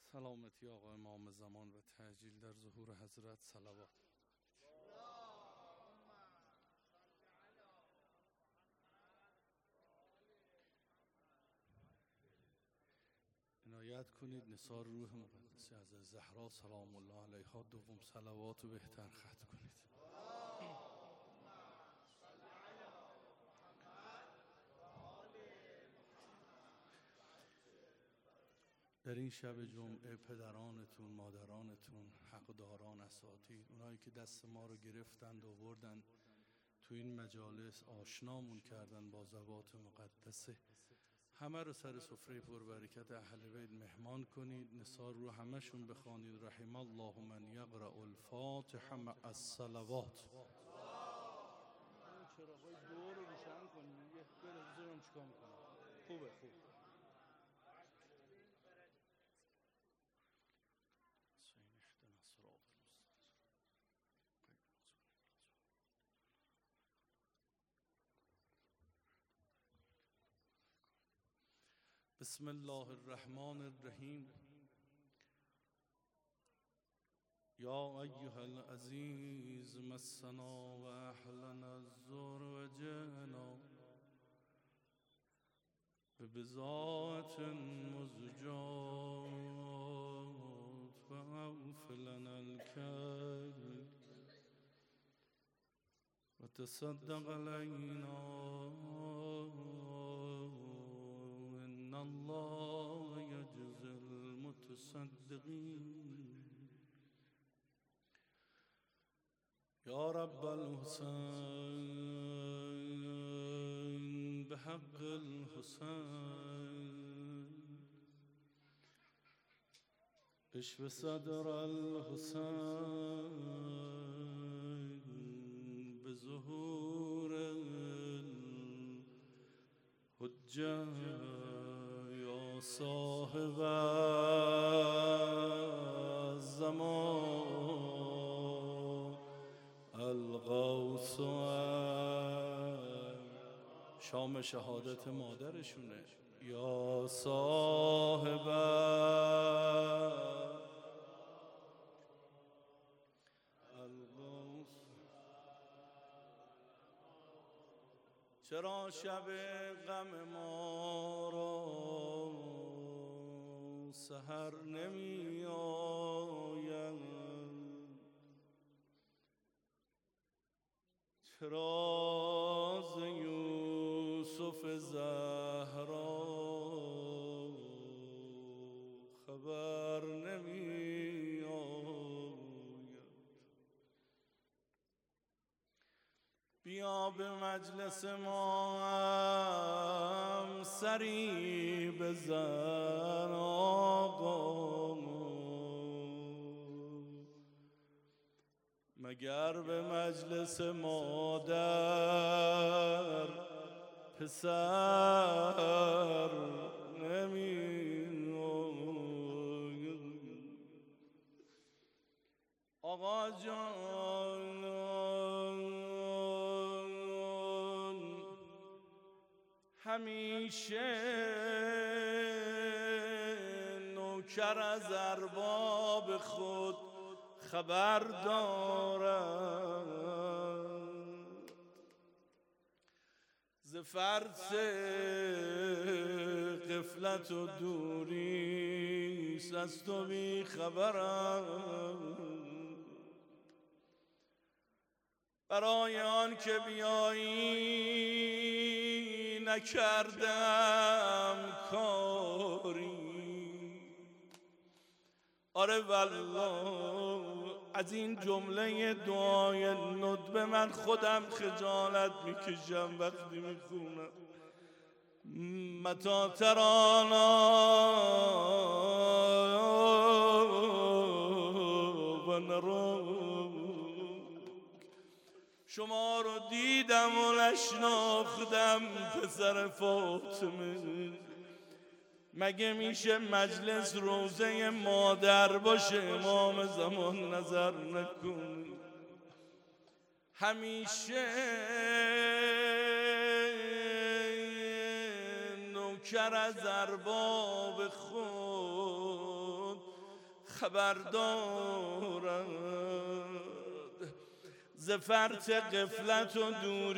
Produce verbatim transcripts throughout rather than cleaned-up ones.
سلامتی آقا امام زمان و تعجیل در ظهور حضرت صلوات. عنایت کنید نثار روح مقدس از زهرا سلام الله علیها دوم صلوات و بهتر ختم کنید. در این شب جمعه پدرانتون، مادرانتون، حقداران، اساتید، اونایی که دست ما رو گرفتند و آوردن تو این مجالس آشنامون کردن با ذوات مقدسه، همه رو سر سفره پربرکت اهل بیت مهمان کنید. نثار رو همشون بخوانید. رحم الله من یقرأ الفاتحه مع الصلوات. چراغای دور رو روشن کنید. یه بریم چیکار می‌کنم. خوبه خوب. بسم الله الرحمن الرحیم. یا ایها العزیز مسنا و اهلنا الضر و جئنا ببضاعة مزجات فاوف لنا الكيل وتصدق علينا إن الله يجزي المتصدقين. يا رب الحسين بحق الحسين اشف صدر الحسين بظهور الحجة يا صاحب الزمان الغوث. شام شهادت مادرشونه. یا صاحب الغوث. چرا شب غم ما را سحر نمی آید؟ چرا ز یوسف زهرا خبر نمی آید؟ بیا به مجلس ما هم سری بزن آقا، مگر به مجلس مادر پسر نمی آید؟ آقا جان همیشه نوکر از ارباب خود خبر دارد، ز فرط غفلت و دوریست از تو بی خبرم. برای آن که بیایی نکردم کاری، آره والله از این جمله دعای ندبه من خودم خجالت میکشم وقتی میخونم. متا ترانا و نروک، شما رو دیدم و نشناختم پسر فاطمه. مگه میشه مجلس روزه مادر باشه امام زمان نظر نکنی؟ همیشه نوکر از ارباب خود خبر دارد ز فرط غفلت و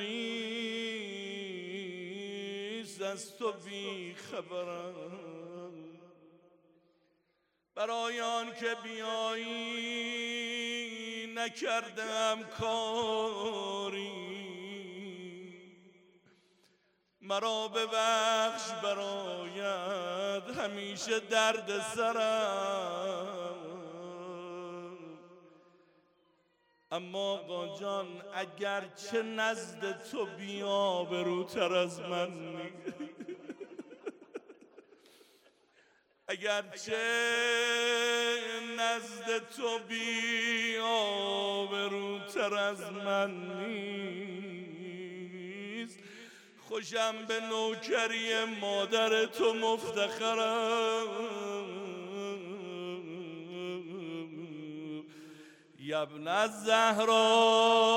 دوریست از تو بی خبرم. برای آن که بیایی نکردم کاری، مرا ببخش برایت همیشه درد سرم. اما آقا جان اگر چه نزد تو بی‌آبروتر از من نیست، اگر چه نزد تو بی‌آبروتر از من نیست، خوشم به نوکری مادر تو مفتخرم. یا ابن الزهرا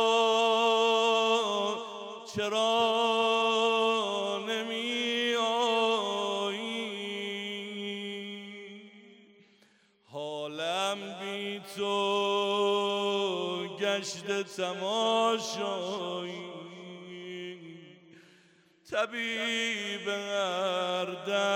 چرا نمی آیی، حالم بی تو گشت تماشایی. طبیب هر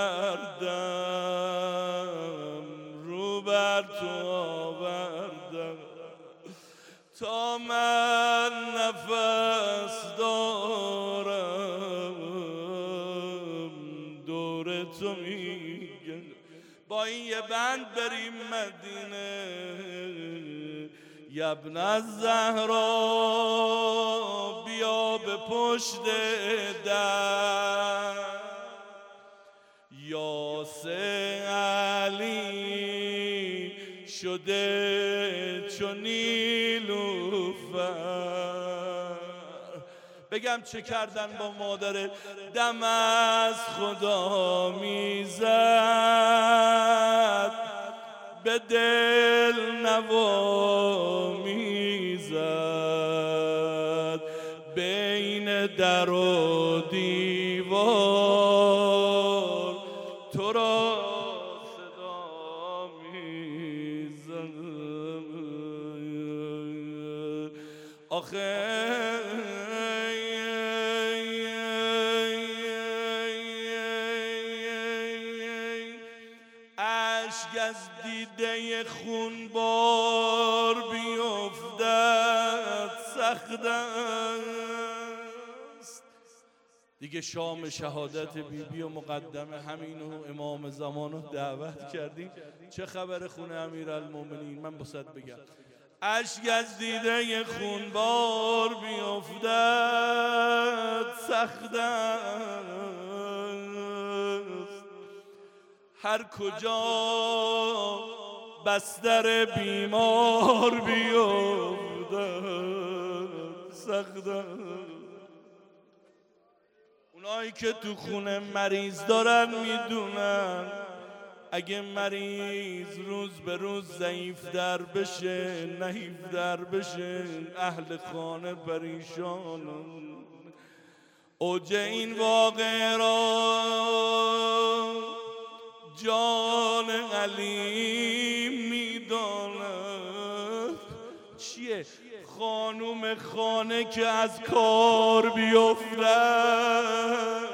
دردم رو بر تو آوردم، تا من نفس دارم دور تو میگم. با این یه بند بریم مدینه. یا ابن الزهرا بیا به پشت در، یاسه علی شده چو نیلوفر. بگم چه کردن با مادر؟ دم از خدا میزد، به دل نوا میزد، بین در و دیوار تو را صدا میزد. آخه اشک از دیده خونبار بیفتد سخت است. دیگه شام شهادت بی بی و مقدم همینو امام زمان رو دعوت کردیم. چه خبر خونه امیرالمومنین؟ من بسید بگم اشک از دیده خونبار بیفتد سخت است. هر کجا بستر بیمار بیفتد سخت است. اونایی که تو خونه مریض دارن میدونن اگه مریض روز به روز ضعیف در بشه، نحیف در بشه، اهل خانه پریشانن. اوج این واقعه را جان علی میداند. چیه؟ خانوم خانه که از کار بیفتد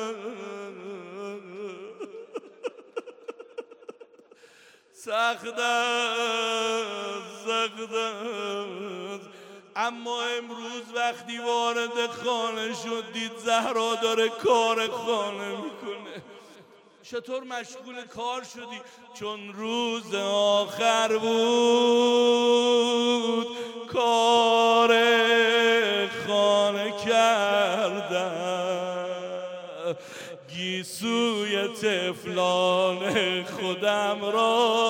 سخت است، سخت است. اما امروز وقتی وارد خانه شد دید زهرا داره کار خانه میکنه. چطور مشغول کار شدی؟ چون روز آخر بود کار خانه کردم، گیسوی طفلان خودم را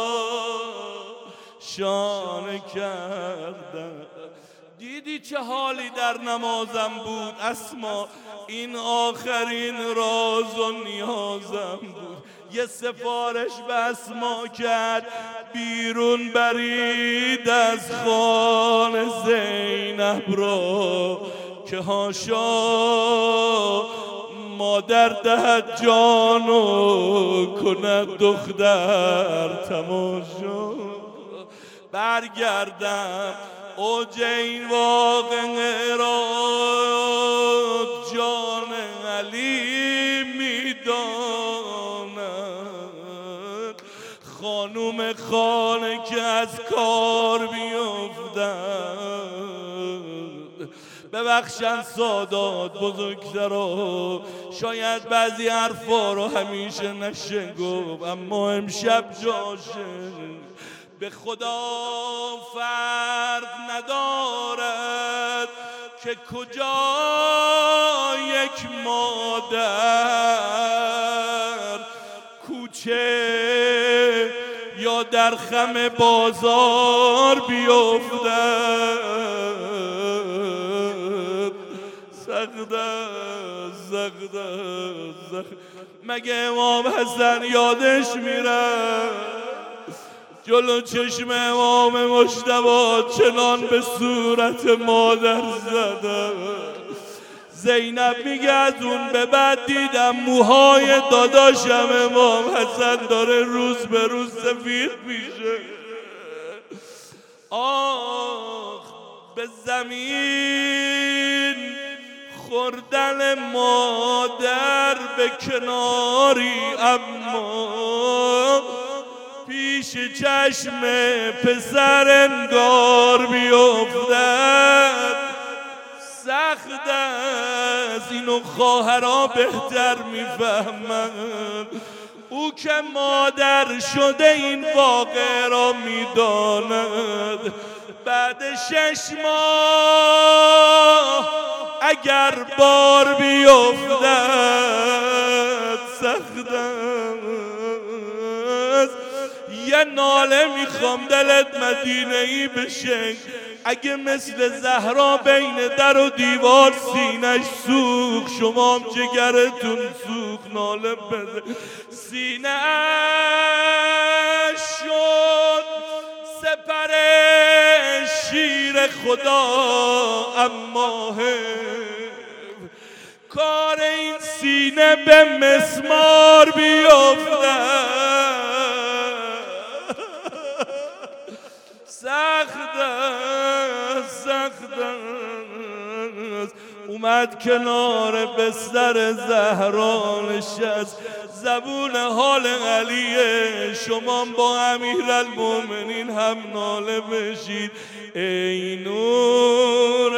شانه کردم. دیدی چه حالی در نمازم بود اسما؟ این آخرین راز و نیازم بود. یه سفارش به اسما کرد بیرون برید از خانه زینب را که هاشا مادر دهد جانو کند دختر تماشا. برگردم اوج این واقعه را جان علی میداند. خانوم خانه که از کار بیفتند، ببخشن سادات بزرگترا، شاید بعضی حرفا رو همیشه نشه گفت، اما امشب جاشه. به خدا فرق ندارد که کجا یک مادر، کوچه یا در خم بازار بیفتد. سخت است، سخت است. مگه امام حسن یادش میره جلو چشم امام مجتبی چنان به صورت مادر زده؟ زینب میگه از اون به بعد دیدم موهای داداشم امام حسن داره روز به روز سفید میشه. آخ به زمین خوردن مادر به کناری، اما پیش چشم پسر انگار بیفتد. سخت است، اینو خواهرها بهتر میفهمند. او که مادر شده این واقعه را میداند. بعد شش ماه اگر بار بیفتد سخت است. یه ناله میخوام دلت مدینه ای بشه، اگه مثل زهرا بین در و دیوار سینش سوخت، شما هم جگرتون سوخت ناله بده. سینه اش شد سپر شیر خدا، اما کار این سینه به مسمار بیفتد. سخت است، سخت است. اومد کنار بستر زهرا نشست، زبون حال علیه. شما با امیرالمومنین هم ناله بشید. ای نور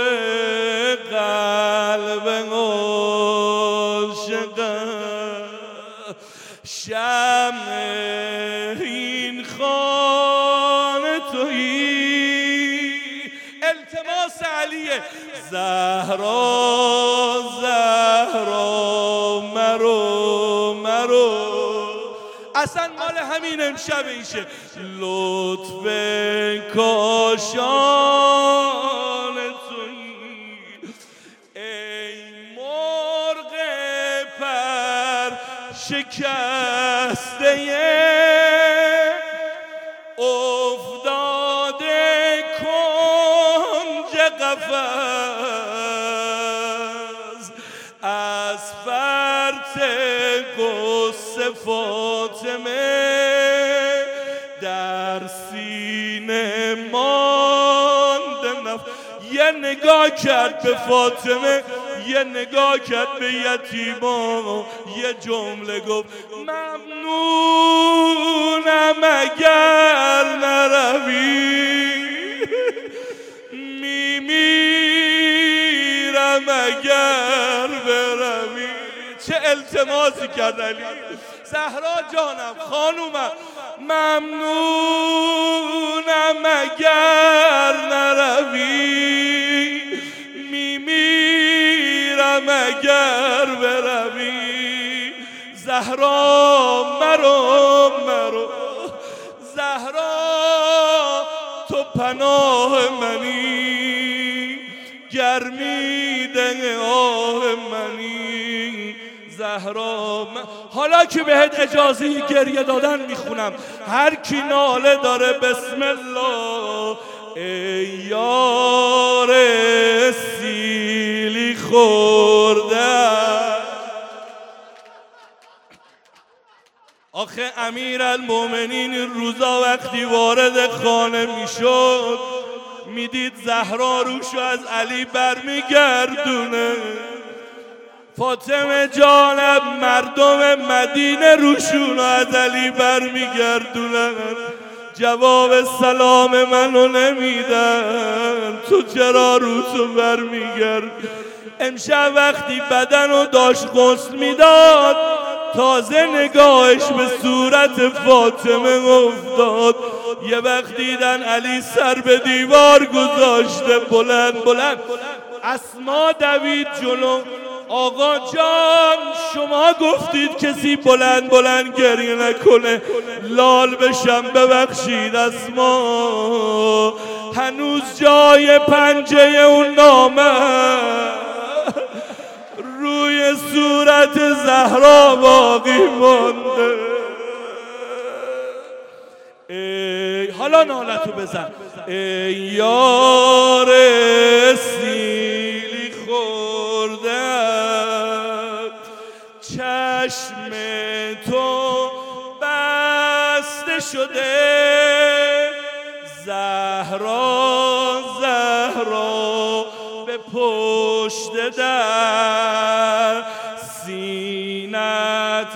قلب عاشقم، شمع این خانه تویی. التماس علیه. زهرا زهرا مرو مرو. اصلا مال همین امشب ایشه. لطف کاشان تویی. ای مرغ پر شکسته افتاده کنج قفس، از فرط غصه فاطمه در سینه مانده نفس. یه نگاه کرد به فاطمه، یه نگاه کرد به یتیما، یه جمله گفت ممنونم اگر نروی، میمیرم اگر بروی. چه التماسی کرد علی. زهرا جانم، خانومم، ممنونم اگر نروی، میمیرم اگر بروی. زهرا مرو مرو، زهرا تو پناه منی، گرمیدن آه منی. زهرا من... حالا که بهت اجازه گریه دادن میخونم، هر کی ناله داره بسم الله. ای یار سیلی خورده، آخه امیرالمومنین این روزا وقتی وارد خانه میشد میدید زهرا روشو از علی برمیگردونه. فاطمه جانم مردم مدینه روشون از علی برمیگردونن، جواب سلام منو نمیدن، تو چرا روتو برمیگرد؟ امشب وقتی بدنو داشت غسل میداد تازه نگاهش به صورت فاطمه افتاد. یه وقت دیدن علی سر به دیوار گذاشته، بلند بلند اسما دوید جلو. آقا جان شما گفتید کسی بلند بلند گریه نکنه، لال بشم ببخشید اسما، هنوز جای پنجه اون نامه روی صورت زهرا باقی مانده. ای حالا نالتو بزن. ای یار سیلی خوردم، چشم تو بسته شده، زهرا زهرا به پشت در سینت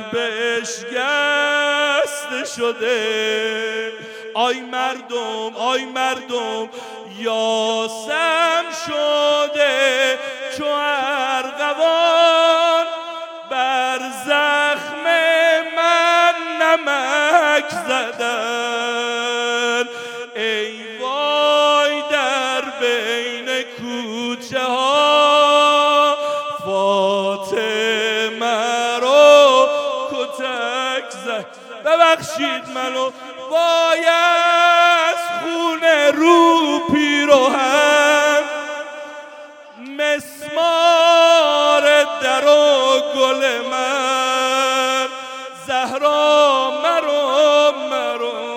بشکسته شده. آی مردم آی مردم یاسم شده چو ارغوان، بر زخم من نمک زدن. ای وای در بین کوچه ها فاطمه رو کتک زد. ببخشید منو، وای از خون رو پیراهن، مسمار در و گل من، زهرا مرو مرو.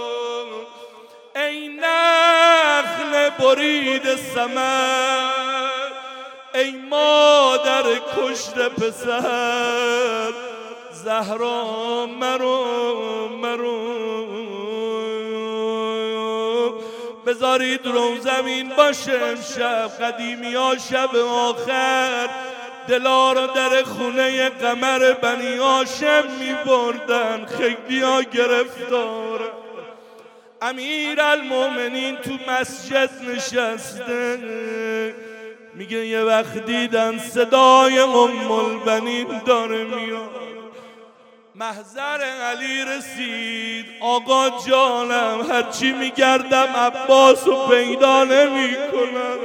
ای نخل برید ثمر، ای مادر کشته پسر، زهرا مرو مرو. بذارید رو زمین باشه امشب، قدیمی ها شب آخر دلا رو در خونه قمر بنی هاشم می بردن، خیلی ها گرفتار. امیرالمومنین تو مسجد نشسته، میگه یه وقت دیدن صدای ام البنین داره میاد. محضر علی رسید، آقا جانم هرچی میگردم عباس رو پیدا نمی کنم.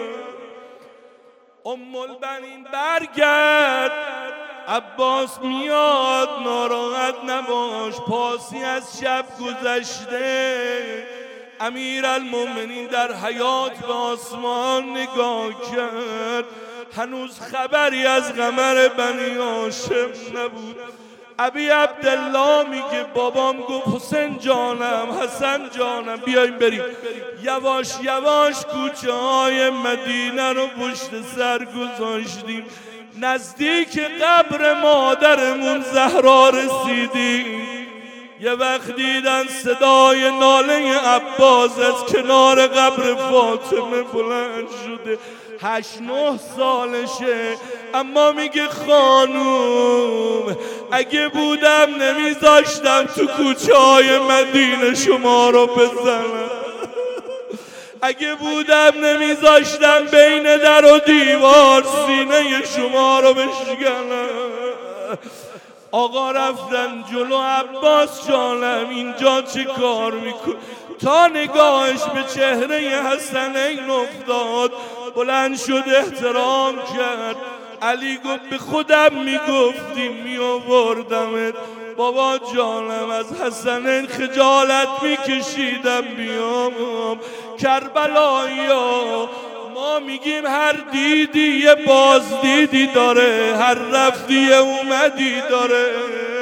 ام البنین برگرد، عباس میاد، ناراحت نباش، پاسی از شب گذشته. امیرالمومنین در حیات به آسمان نگاه کرد، هنوز خبری از قمر بنی هاشم نبود. ابی عبدالله میگه بابام گفت حسین جانم حسن جانم بیایم بریم. یواش یواش کوچه های مدینه رو پشت سر گذاشتیم، نزدیک قبر مادرمون زهرا رسیدیم. یه وقت دیدن صدای ناله عباس از کنار قبر فاطمه بلند شده. هشت نه سالشه، اما میگه خانوم اگه بودم نمیذاشتم تو کوچه های مدینه شما رو بزنم، اگه بودم نمیذاشتم بین در و دیوار سینه شما رو بشکنم. آقا رفتن جلو، عباس جانم اینجا چه کار میکن؟ تا نگاهش به چهره حسنین افتاد بلند شد احترام کرد. علی گفت به خودم میگفتی میآوردمت. بابا جانم از حسنین خجالت میکشیدم بیام. کربلایی ها ما میگیم هر دیدی یه باز دیدی داره، هر رفتی اومدی داره.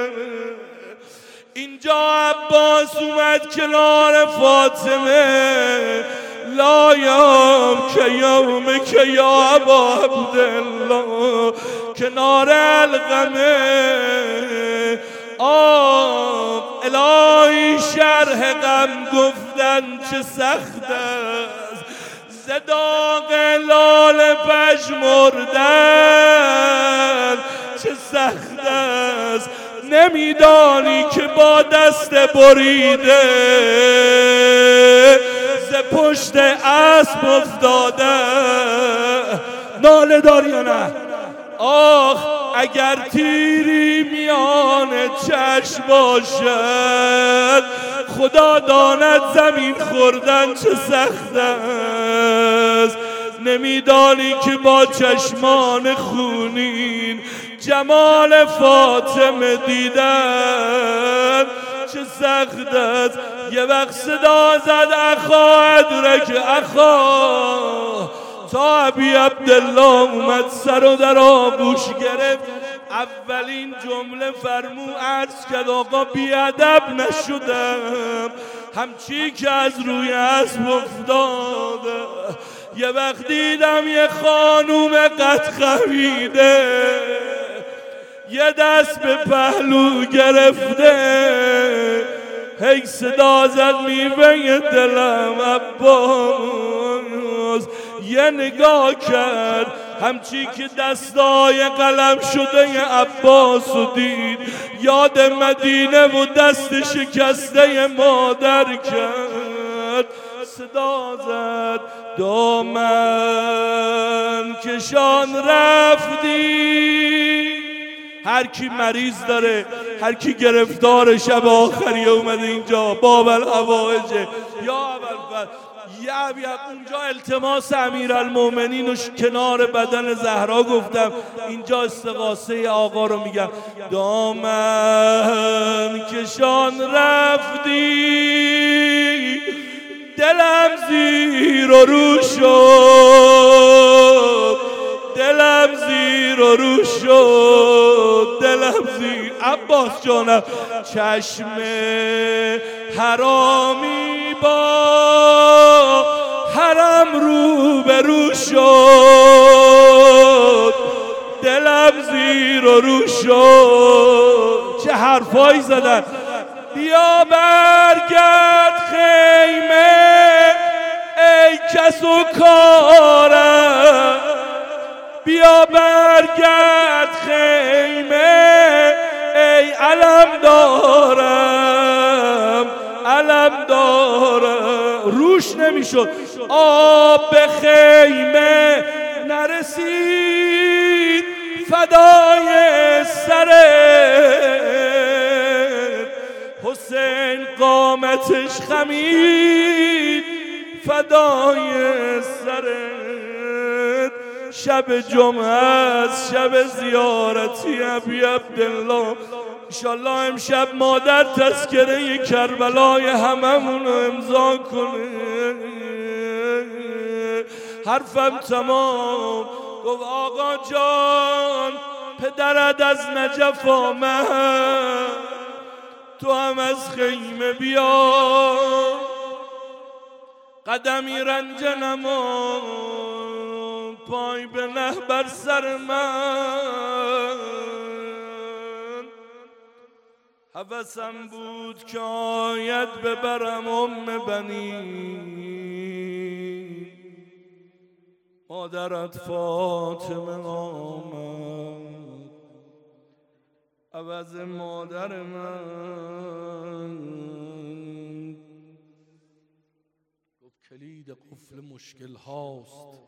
اینجا عباس اومد کنار فاطمه، لا یام که یوم که یا ابا عبدالله، کنار القمه آه الهی شرح غم گفتن چه سخت است، ز داغ لاله پژمردن چه سخت است. نمیدانی که با دست بریده ز پشت اسب افتاده. ناله داری یا نه؟ آخ اگر تیری میان چشم باشد، خدا داند زمین خوردن چه سخت است. نمیدانی که با چشمان خونین جمال فاطمه دیدن چه سخت است. یه وقت صدا زد اخا ادرک اخا، تا ابی عبدالله اومد سر و در آغوش گرفت. اولین جمله فرمو عرض کرد آقا بیادب نشدم، همچی که از روی اسب افتاده. یه وقت دیدم یه خانوم قد خمیده، یه دست به پهلو گرفته، هی صدا زد میوه دلم عباس. یه نگاه کرد همچی که دستای قلم شده ی عباس و دید، یاد مدینه و دست شکسته مادر کرد. صدا زد دامن کشان رفتی. هر کی مریض داره، هر کی گرفتار شب آخری اومده اینجا باب الحوائجه یا ابوالفضل یا اونجا التماس امیرالمومنین و کنار بدن زهرا گفتم، اینجا استغاثه آقا رو میگم. دامن کشان رفتی، دلم زیر و رو شد، دلم زیر و رو شد، دلم زیر. عباس جانم چشم حرامی با حرم رو به رو شد، دلم زیر و رو شد. چه حرفایی زدن. بیا برگرد خیمه ای کس و کارم، بیا برگرد خیمه ای علم دارم، علم دارم. روش نمیشد آب به خیمه نرسید، فدای سرت حسین قامتش خمید، فدای سرت. شب جمعه است، شب زیارتی ابی عبدالله. انشالله امشب مادر تذکره کربلای هممون رو امضا کنه. حرفم تمام. گفت آقا جان پدرت از نجف آمد، تو هم از خیمه بیا، قدمی رنجه نما، پای به نه بر سر من. حوثم بود که آید ببرم ام بنی، مادرت فاطمه آمد عوض مادر من. گفت کلید قفل مشکل هاست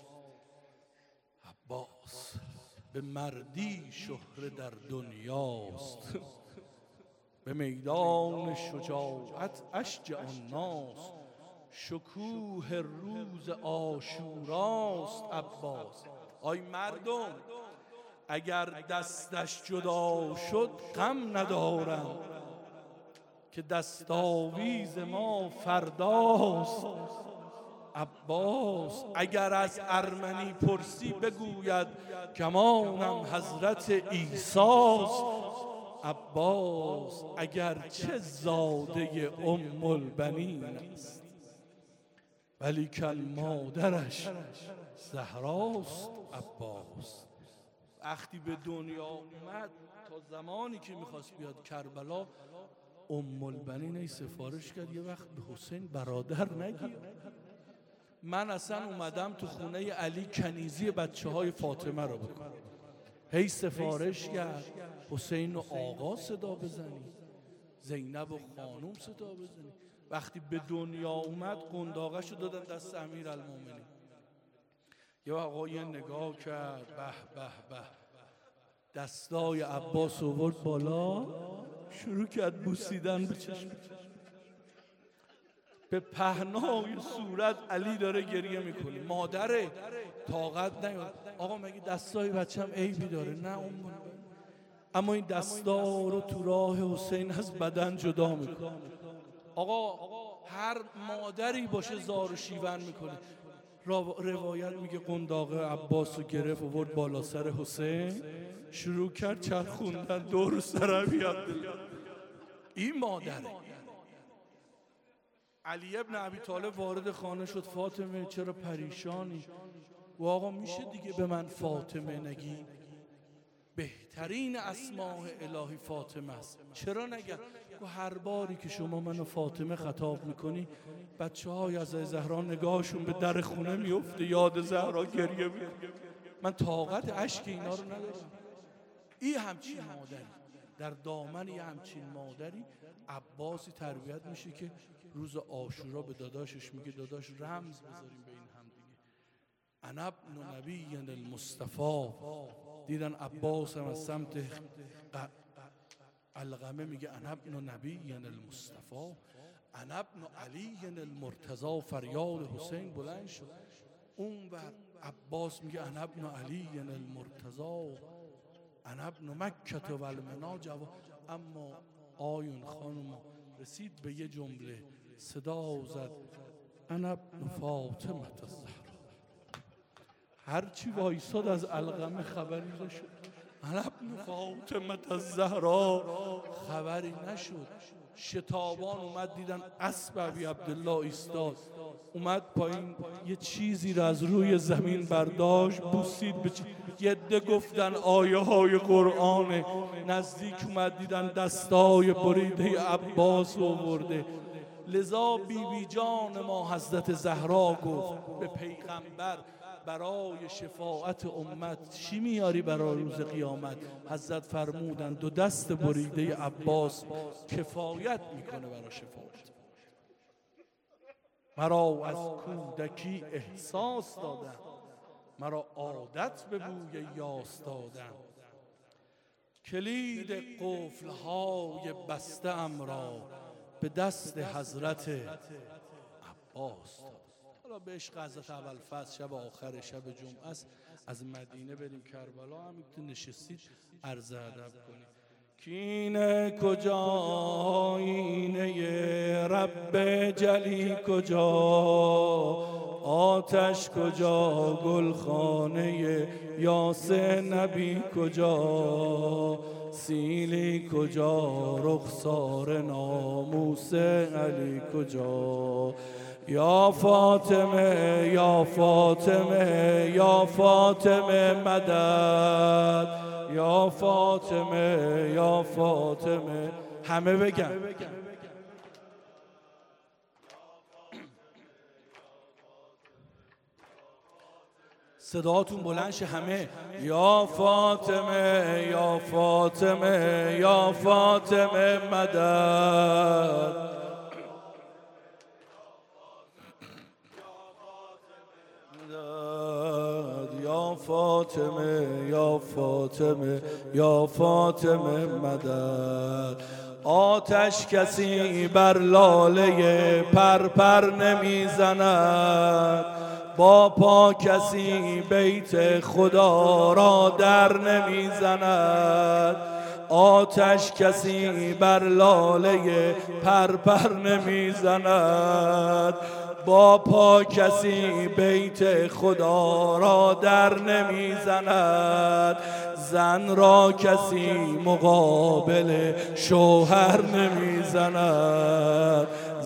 عباس، به مردی شهره در دنیاست. به میدان شجاعت اشج الناس، شکوه روز عاشوراست عباس. آی مردم اگر دستش جدا شد غم ندارم، که دستاویز ما فرداست عباس. اگر از ارمنی پرسی بگوید گمانم حضرت عیساست عباس. اگر چه زاده ام البنین است، ولی کن مادرش زهراست عباس. وقتی به دنیا اومد تا زمانی که میخواست بیاد کربلا، ام البنین ای سفارش کرد یه وقت به حسین برادر نگیر. من اصلا اومدم تو خونه علی کنیزی بچه های فاطمه رو بکنم. هی سفارش کرد حسین و آقا صدا بزنی، زینب و خانوم صدا بزنی. وقتی به دنیا اومد قنداقش رو دادن دست امیرالمومنین. یه آقای نگاه کرد، به به به، دستای عباس آورد بالا، شروع کرد بوسیدن به چشم. به پهنای صورت علی داره گریه میکنه. مادره طاقت نیاد. آقا مگه دستای بچم عیبی داره؟ نه اون، اما این دستا رو تو راه حسین از بدن جدا میکنه. آقا هر مادری باشه زار و شیون میکنه. روایت میگه قنداق عباس رو گرفت آورد بالا سر حسین، شروع کرد چرخوندن دور سر عبدالله. این مادره. علی ابن ابی طالب وارد خانه شد. فاطمه چرا پریشانی؟ و آقا میشه دیگه به من فاطمه نگی؟ بهترین اسماء الهی فاطمه است، چرا نگم؟ و هر باری که شما منو فاطمه خطاب میکنی بچه های از زهرا نگاهشون به در خونه میفته، یاد زهرا گریه میکنه. من طاقت اشک اینا رو ندارم. این همچین مادری در دامن یه همچین مادری عباسی تربیت میشه که روز عاشورا به داداشش میگه داداش رمز بذاریم به این هم دیگه. انا ابن نبی المصطفی. دیدن عباس هم از سمت علقمه میگه انا ابن نبی المصطفی، انا ابن علی المرتضی. فریاد حسین بلند شد. اون بر عباس میگه انا ابن علی المرتضی، انا ابن مکه و المنا جوا. اما آیون خانم رسید به یه جمله، صدا زد انا ابن فاطمه الزهرا. هرچی وایساد از علقمه خبری نشد. انا ابن فاطمه الزهرا خبری نشد. شتابان اومد دیدن اسب ابی عبدالله ایستاد، اومد پایین یه چیزی را از روی زمین برداشت بوسید. به یه عده گفتن آیه های قرآن. نزدیک اومد دیدن دستای بریده عباس آورده. لذا بی بی جان ما حضرت زهرا گفت به پیغمبر برای شفاعت امت چی میاری برای روز قیامت؟ حضرت فرمودن دو دست بریده عباس کفایت میکنه برای شفاعت. مرا از کودکی احساس دادن، مرا عادت به بوی یاس دادن. کلید قفلهای بسته ام را به دست حضرت عباس دادن. حالا به عشق حضرت ابوالفضل شب آخر شب جمعه است، از مدینه بریم کربلا، همین تو نشستید عرض ادب کنید. کینه کجا، آینه رب جلی کجا، آتش کجا، گلخانه یاس نبی کجا، سیلی کجا، رخسار ناموس علی کجا. یا فاطمه یا فاطمه یا فاطمه مدد، یا فاطمه یا فاطمه. همه بگن صداتون بلند شه همه. یا فاطمه یا فاطمه یا فاطمه مدد. یا فاطمه یا فاطمه یا فاطمه مدد. آتش کسی بر لاله پر پر نمیزند، با پا کسی بیت خدا را در نمیزند. آتش کسی بر لاله پر پر نمیزند، با پا کسی بیت خدا را در نمیزند. زن را کسی مقابل شوهر نمیزند،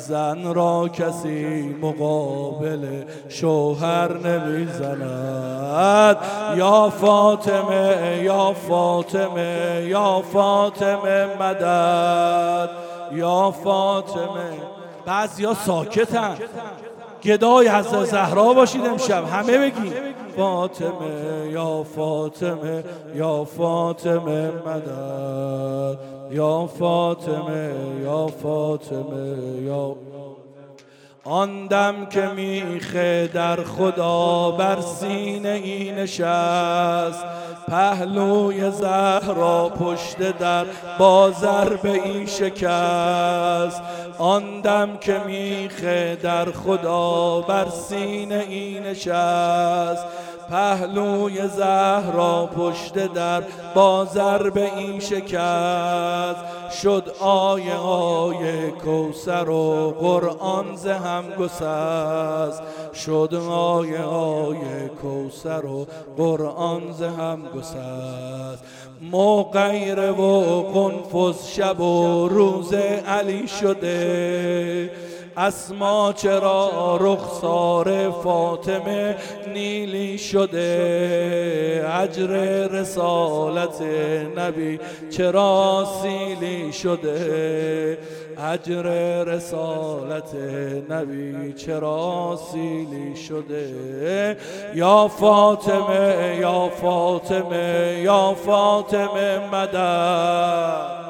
زن را کسی مقابل شوهر نمیزند. یا فاطمه یا فاطمه یا فاطمه مدد، یا فاطمه. بعضیا ساکتن، گدای حضرت زهرا باشید امشب، همه بگید فاطمه یا فاطمه یا فاطمه مدد، یا فاطمه یا فاطمه یا. آن دم که میخه در خدا بر سینه ای نشست، پهلوی زهرا پشت در با ضربه ای شکست. آن دم که میخه در خدا بر سینه ای نشست، پهلوی زهرا پشت در با ضربه این شکست. شد آیه آیه کوثر و قرآن ز هم گسست، شد آیه آیه کوثر و قرآن ز هم گسست. مغیره و قنفذ شب و روز علی شده، اسما چرا رخسار فاطمه نیلی شده. اجر رسالت نبی چرا سیلی شده، اجر رسالت نبی چرا سیلی شده. یا فاطمه یا فاطمه یا فاطمه مدد،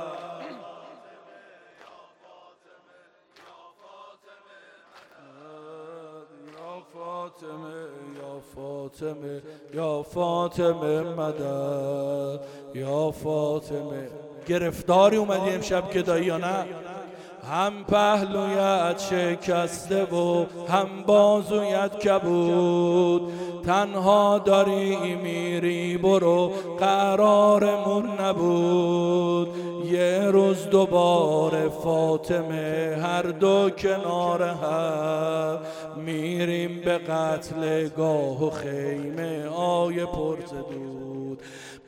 فاطمه یا فاطمه مدد، یا فاطمه. گرفتاری اومدی امشب گدایی یا نه؟ هم پهلویت شکسته و هم بازویت کبود، تنها داری میری برو قرارمون نبود. یه روز دوباره فاطمه هر دو کنار هم، میریم به قتل گاه و خیمه آی پرز دود.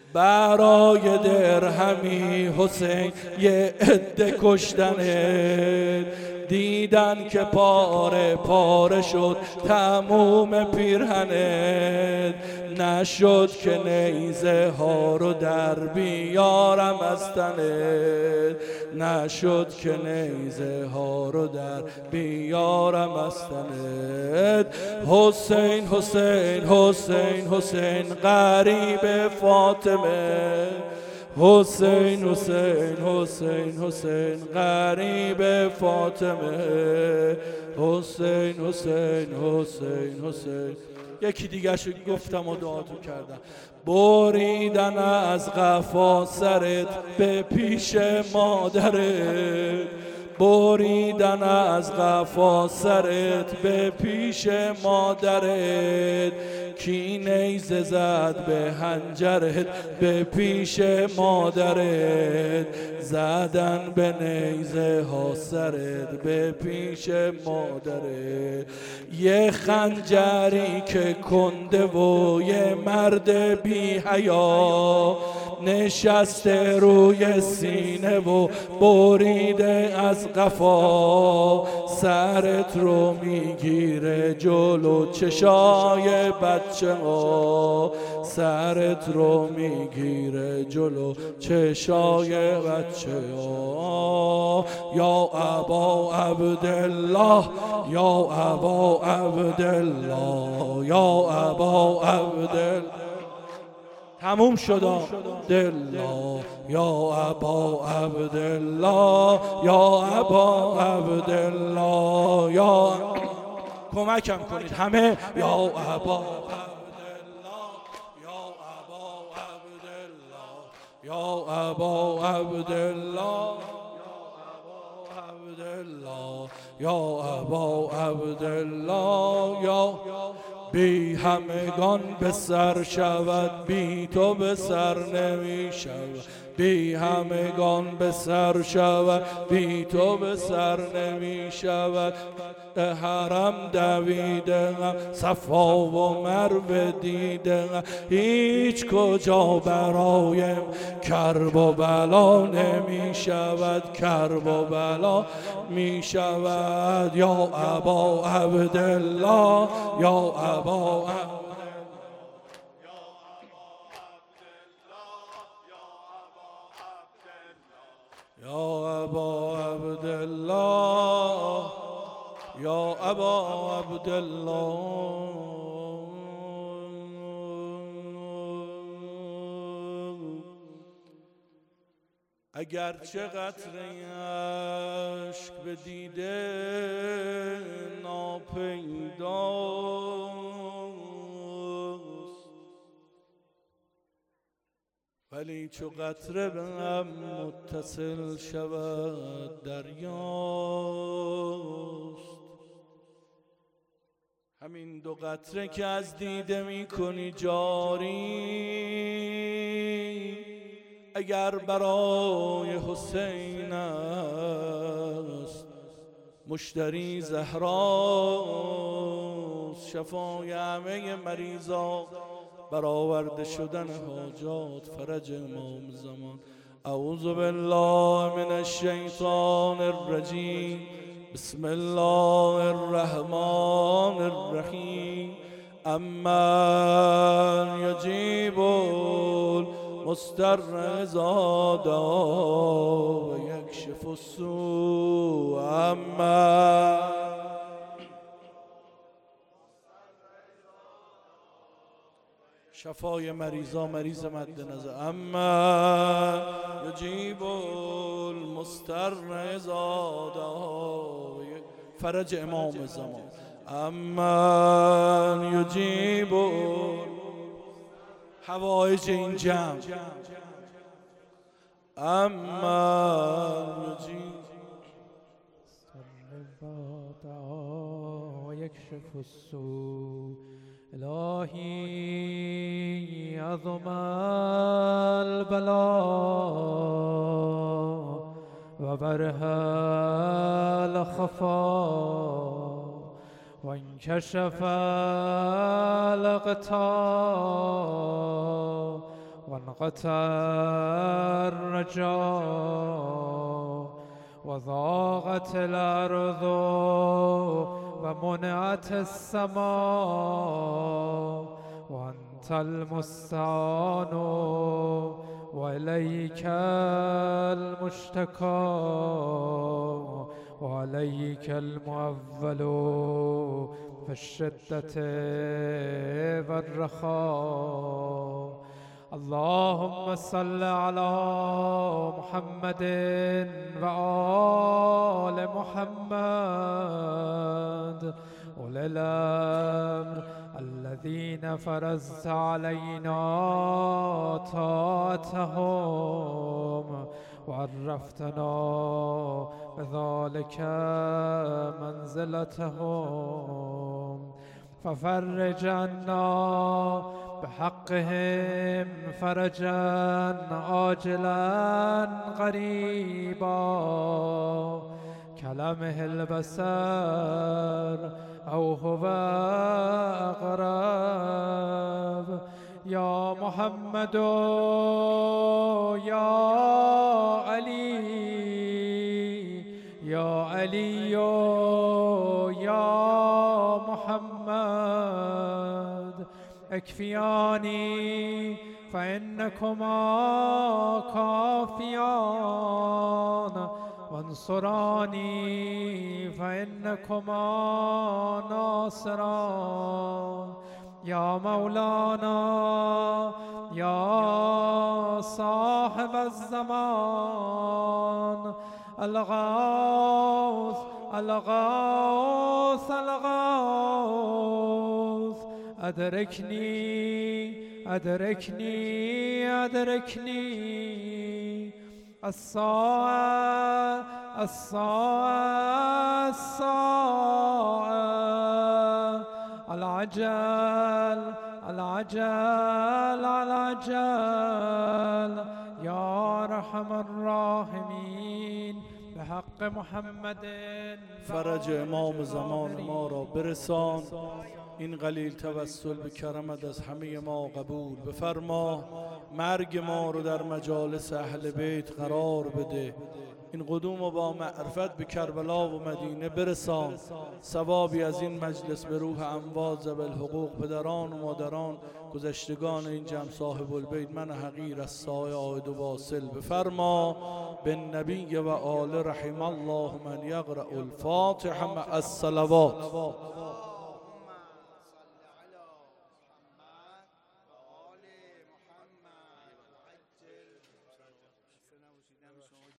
برای درهمی حسین یه عده کشتنه، دیدن که پاره پاره شد تموم پیرهنت. نشد که نیزه ها رو در بیارم از تنت، نشد که نیزه ها رو در بیارم از تنت. حسین حسین حسین حسین غریب فاطمه، حسین حسین حسین حسین غریب فاطمه، حسین حسین حسین حسین. یکی دیگه شو گفتم و دعا تو کردم. بریدن از قفا سرت به پیش مادرت، بریدن از قفا سرت به پیش مادرت. کی نیزه زد به حنجرت به پیش مادرت، زدن به نیزه ها سرت به پیش مادرت. یه خنجری که کنده و یه مرد بی حیا، نشسته روی سینه و بریده از قفا. سرت رو میگیره جلو چشای بچه ها، سرت رو میگیره جلو چشای بچه ها. یا ابا عبدالله یا ابا عبدالله یا ابا عبدالله. تموم شد دلا یا ابا عبدالله یا ابا عبدالله. یا کمکم کنید همه. یا ابا عبدالله یا ابا عبدالله یا ابا عبدالله یا ابا عبدالله. یا بی همگان به سر شود، بی تو به سر نمی شود، بی همگان به سر شود، بی تو به سر نمی شود. حرم دویدم صفا و مروه دیدم، هیچ کجا برایم کرب و بلا نمی شود، کرب و بلا می شود. یا ابا عبدالله، یا ابا یا ابا عبدالله، یا ابا عبدالله. اگر چه قطره اشک به دیده ناپیداست، ولی چو قطره به هم متصل شود دریاست. همین دو قطره که از دیده می کنی جاری، اگر برای حسین است مشتری زهراست. شفای همه مریضا، برآورده شدن حاجات، فرج امام زمان. اعوذ بالله من الشیطان الرجیم، بسم الله الرحمن الرحیم. امن یجیب المضطر اذا دعا و یکشف السوء. امن شفای مریضا، مریض مد نظر. اما یجیب المضطر اذا دعا، فرج امام زمان. اما یجیب حوائج این جمع. اما یجیب یکشف السوء. الهی عظم البلاء و برها الخفا و انکشف الغطاء و انقطع الرجاء و ضاقت الارض و منعت السماء و انت المستعان و الیک المشتکا و الیک المعول فی الشدة و الرخاء. اللهم صل على محمد و آل محمد أولي الأمر الذين فرضت علينا طاعتهم وعرفتنا بذلك منزلتهم، ففرج عنا بحقهم فرجا عاجلا قريبا كلمه البصر أو هو أقرب. يا محمد يا علي يا علي يا محمد اكفياني فإنكما كافيان، وانصراني فإنكما ناصران. يا مولانا يا صاحب الزمان الغوث الغوث الغوث، أدركني أدركني أدركني. الساعة الساعة الساعة، العجل العجل العجل. یا ارحم الراحمین به حق محمد فرج امام زمان ما را برسان. این قلیل توسل به کرمت از همه ما قبول بفرما. مرگ ما رو در مجالس اهل بیت قرار بده. این قدوم و با معرفت به کربلا و مدینه برسان. ثوابی از این مجلس به روح اموات ذوی الحقوق، پدران و مادران گذشتگان این جمع صاحب البیت من حقیر از سایه عاید و واصل بفرما. بالنبی و آل رحم الله من یقرأ الفاتحه مع الصلوات.